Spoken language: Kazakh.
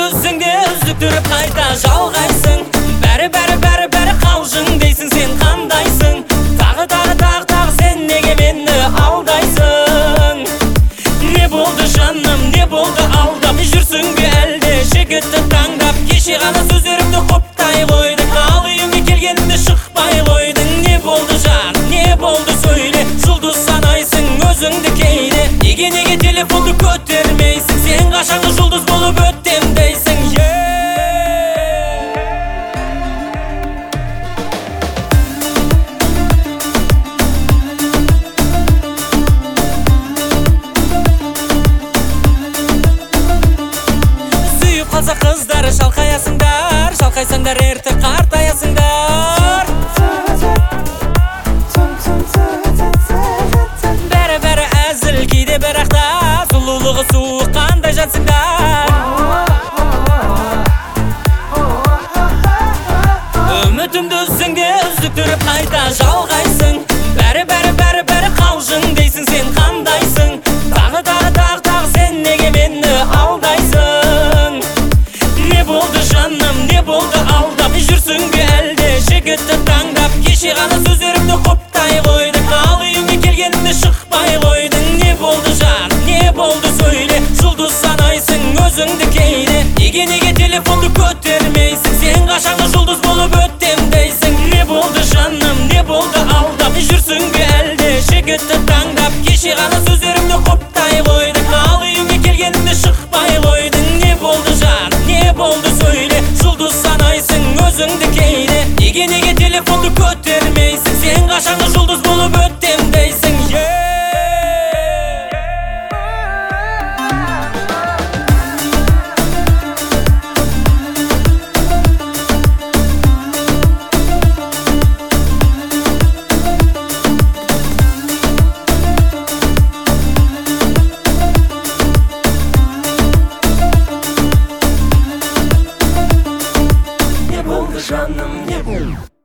өзіңде үздіктіріп қайта жалғайсың. Бәрі қалжың дейсің, сен қандайсың? Тағы сен неге мені алдайсың? Не болды жаным, не болды, алдап жүрсің бе әлде? Жігітті таңдап кеше ғана сөздерімді қоптай қойдың, ал үйіңе келгенімде шықпай қойдың. Не болды жан, не болды сөйле, жұлдыз санайсың өзіңді кейде. Неге телефонды көтермейсің, сен қашанғы жұлдыз болып өттем дейсің? Сүйіп қалса қыздар шалқаясыңдар, шалқайсаңдар ерте қартаясыңдар. Бәрі әзіл кейде бірақта, сұлулығы суық қандай жатсыңдар. Үмітімді үзіңде үздіктіріп қайта жалғайсың. Бәрі қалжың дейсің, сен қандайсың? Тағы сен неге мені алдайсың? Не болды жаным, не болды, алдап жүрсің бе әлде? Жігітті таңдап кеше ғана сөздерімді қоптай қойдың, ал үйіңе келгенімде шықпай қойдың. Не болды жан, не болды сөйле, жұлдыз санайсың өзіңді кейде. Неге телефонды көтермейсің, сен қашанғы жұлдыз болып өттем дейсің? Не болды жаным, не болды, алдап жүрсің бе әлде? Жігітті таңдап кеше ғана сөздерімді қоптай қойдың, ал үйіңе келгенімде шықпай қойдың. Не болды жан, не болды сөйле, жұлдыз санайсың өзіңді кейде. Неге телефонды көтермейсің, сен қашанғы жұлдыз болып өттем дейсің? Не болды жаным, не болды.